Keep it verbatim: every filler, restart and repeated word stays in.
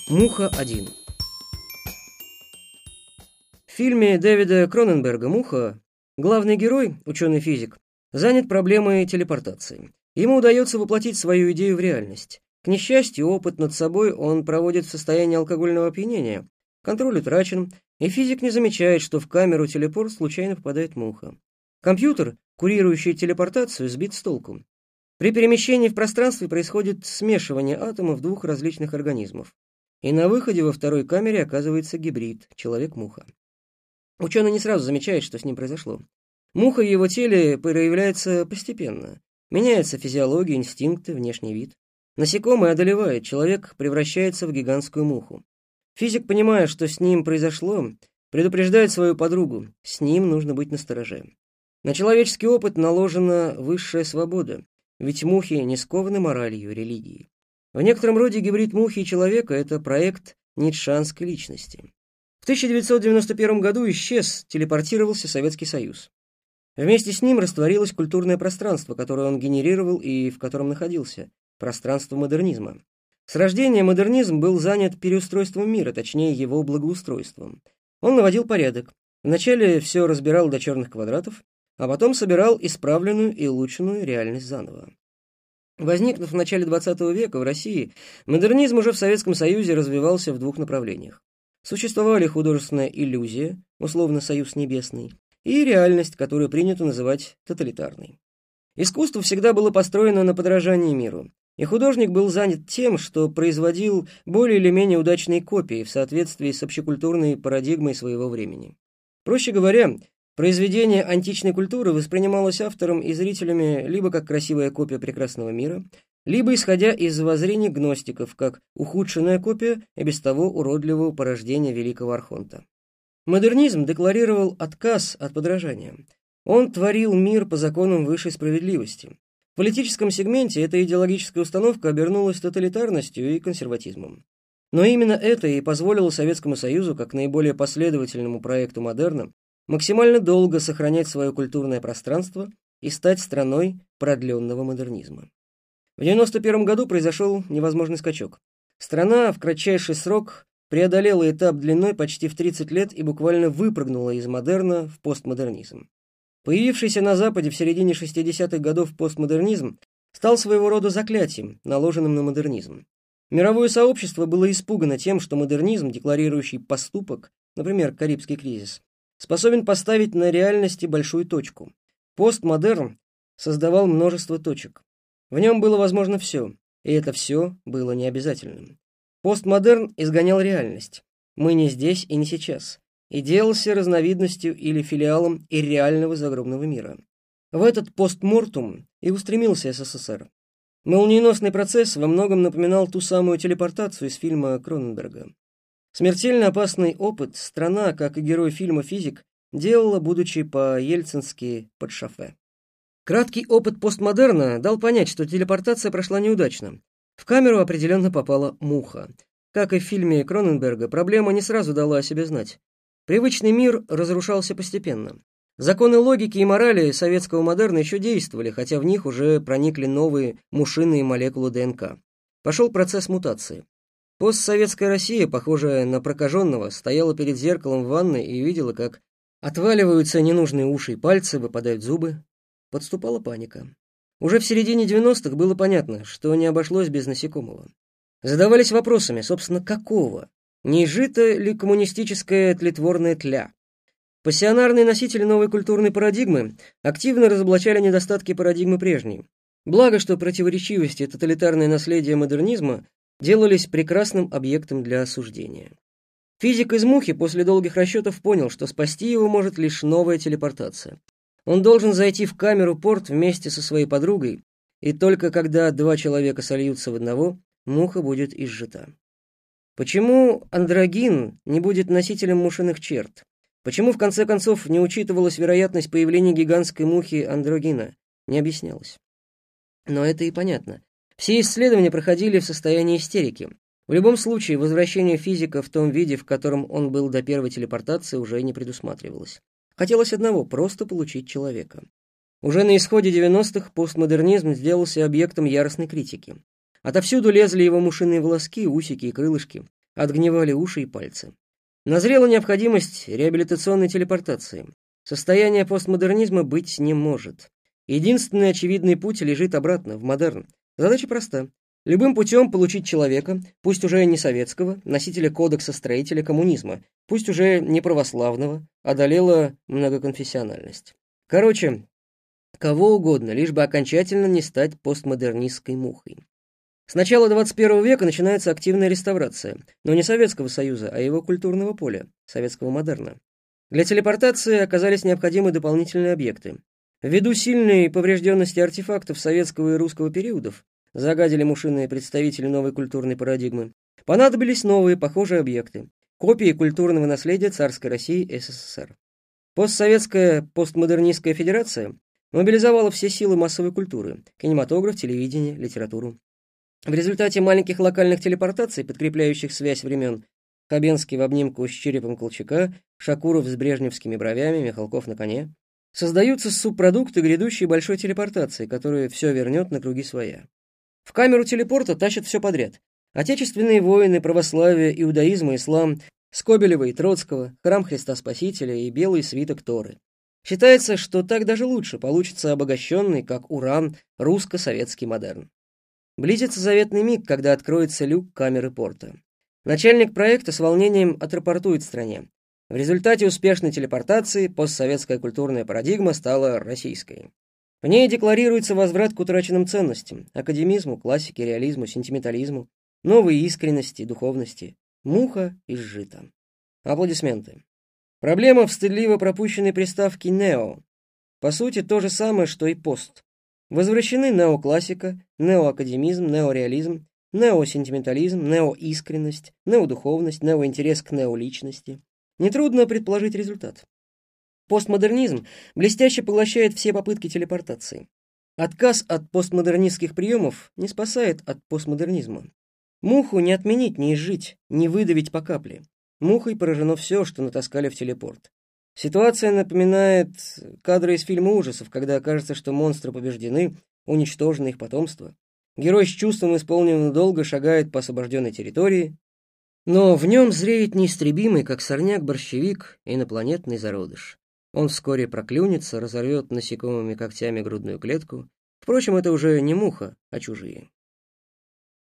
Муха один. В фильме Дэвида Кроненберга «Муха» главный герой, ученый-физик, занят проблемой телепортации. Ему удается воплотить свою идею в реальность. К несчастью, опыт над собой он проводит в состоянии алкогольного опьянения. Контроль утрачен, и физик не замечает, что в камеру телепорт случайно попадает муха. Компьютер, курирующий телепортацию, сбит с толку. При перемещении в пространстве происходит смешивание атомов двух различных организмов. И на выходе во второй камере оказывается гибрид — человек-муха. Ученый не сразу замечает, что с ним произошло. Муха в его теле проявляется постепенно. Меняется физиология, инстинкты, внешний вид. Насекомое одолевает, человек превращается в гигантскую муху. Физик, понимая, что с ним произошло, предупреждает свою подругу: с ним нужно быть настороже. На человеческий опыт наложена высшая свобода, ведь мухи не скованы моралью, религией. В некотором роде гибрид мухи и человека — это проект ницшанской личности. В тысяча девятьсот девяносто первом году исчез, телепортировался Советский Союз. Вместе с ним растворилось культурное пространство, которое он генерировал и в котором находился, пространство модернизма. С рождения модернизм был занят переустройством мира, точнее его благоустройством. Он наводил порядок. Вначале все разбирал до черных квадратов, а потом собирал исправленную и улучшенную реальность заново. Возникнув в начале двадцатого века в России, модернизм уже в Советском Союзе развивался в двух направлениях. Существовали художественная иллюзия, условно «Союз небесный», и реальность, которую принято называть тоталитарной. Искусство всегда было построено на подражании миру, и художник был занят тем, что производил более или менее удачные копии в соответствии с общекультурной парадигмой своего времени. Проще говоря, произведение античной культуры воспринималось автором и зрителями либо как красивая копия прекрасного мира, либо исходя из воззрений гностиков, как ухудшенная копия и без того уродливого порождения великого архонта. Модернизм декларировал отказ от подражания. Он творил мир по законам высшей справедливости. В политическом сегменте эта идеологическая установка обернулась тоталитарностью и консерватизмом. Но именно это и позволило Советскому Союзу, как наиболее последовательному проекту модерна, максимально долго сохранять свое культурное пространство и стать страной продленного модернизма. В девяносто первом году произошел невозможный скачок. Страна в кратчайший срок преодолела этап длиной почти в тридцать лет и буквально выпрыгнула из модерна в постмодернизм. Появившийся на Западе в середине шестидесятых годов постмодернизм стал своего рода заклятием, наложенным на модернизм. Мировое сообщество было испугано тем, что модернизм, декларирующий поступок, например, Карибский кризис, способен поставить на реальности большую точку. Постмодерн создавал множество точек. В нем было возможно все, и это все было необязательным. Постмодерн изгонял реальность. Мы не здесь и не сейчас, и делался разновидностью или филиалом ирреального загробного мира. В этот постмортум и устремился СССР. Молниеносный процесс во многом напоминал ту самую телепортацию из фильма Кроненберга. Смертельно опасный опыт страна, как и герой фильма «Физик», делала, будучи по-ельцински под шофе. Краткий опыт постмодерна дал понять, что телепортация прошла неудачно. В камеру определенно попала муха. Как и в фильме Кроненберга, проблема не сразу дала о себе знать. Привычный мир разрушался постепенно. Законы логики и морали советского модерна еще действовали, хотя в них уже проникли новые мушиные молекулы ДНК. Пошел процесс мутации. Постсоветская Россия, похожая на прокаженного, стояла перед зеркалом в ванной и видела, как отваливаются ненужные уши и пальцы, выпадают зубы. Подступала паника. Уже в середине девяностых было понятно, что не обошлось без насекомого. Задавались вопросами, собственно, какого? Не изжито ли коммунистическое тлетворное тля? Пассионарные носители новой культурной парадигмы активно разоблачали недостатки парадигмы прежней. Благо, что противоречивости и тоталитарное наследие модернизма делались прекрасным объектом для осуждения. Физик из мухи после долгих расчетов понял, что спасти его может лишь новая телепортация. Он должен зайти в камеру-порт вместе со своей подругой, и только когда два человека сольются в одного, муха будет изжита. Почему андрогин не будет носителем мушиных черт? Почему, в конце концов, не учитывалась вероятность появления гигантской мухи андрогина? Не объяснялось. Но это и понятно. Все исследования проходили в состоянии истерики. В любом случае, возвращение физика в том виде, в котором он был до первой телепортации, уже не предусматривалось. Хотелось одного — просто получить человека. Уже на исходе девяностых постмодернизм сделался объектом яростной критики. Отовсюду лезли его мушиные волоски, усики и крылышки. отгнивали уши и пальцы. Назрела необходимость реабилитационной телепортации. Состояние постмодернизма быть не может. Единственный очевидный путь лежит обратно, в модерн. Задача проста. Любым путем получить человека, пусть уже не советского, носителя кодекса строителя коммунизма, пусть уже не православного, одолела многоконфессиональность. Короче, кого угодно, лишь бы окончательно не стать постмодернистской мухой. С начала двадцать первого века начинается активная реставрация, но не Советского Союза, а его культурного поля, советского модерна. Для телепортации оказались необходимы дополнительные объекты. Ввиду сильной поврежденности артефактов советского и русского периодов, загадили мушиные представители новой культурной парадигмы, понадобились новые похожие объекты, копии культурного наследия царской России и СССР. Постсоветская постмодернистская федерация мобилизовала все силы массовой культуры – кинематограф, телевидение, литературу. В результате маленьких локальных телепортаций, подкрепляющих связь времен, Хабенский в обнимку с черепом Колчака, Шакуров с брежневскими бровями, Михалков на коне, создаются субпродукты грядущей большой телепортации, которая все вернет на круги своя. В камеру телепорта тащат все подряд. Отечественные войны, православие, иудаизм и ислам, Скобелева и Троцкого, храм Христа Спасителя и белый свиток Торы. Считается, что так даже лучше получится обогащенный, как уран, русско-советский модерн. Близится заветный миг, когда откроется люк камеры порта. Начальник проекта с волнением отрапортует стране. В результате успешной телепортации постсоветская культурная парадигма стала российской. В ней декларируется возврат к утраченным ценностям, академизму, классике, реализму, сентиментализму, новой искренности, духовности. Муха изжита. Аплодисменты. Проблема в стыдливо пропущенной приставке «нео». По сути, то же самое, что и пост. Возвращены неоклассика, неоакадемизм, неореализм, неосентиментализм, неоискренность, неодуховность, неоинтерес к неоличности. Нетрудно предположить результат. Постмодернизм блестяще поглощает все попытки телепортации. Отказ от постмодернистских приемов не спасает от постмодернизма. Муху не отменить, не изжить, не выдавить по капле. Мухой поражено все, что натаскали в телепорт. Ситуация напоминает кадры из фильма ужасов, когда кажется, что монстры побеждены, уничтожено их потомство. Герой с чувством исполненного долга шагает по освобожденной территории, но в нем зреет неистребимый, как сорняк-борщевик, инопланетный зародыш. Он вскоре проклюнется, разорвет насекомыми когтями грудную клетку. Впрочем, это уже не муха, а чужие.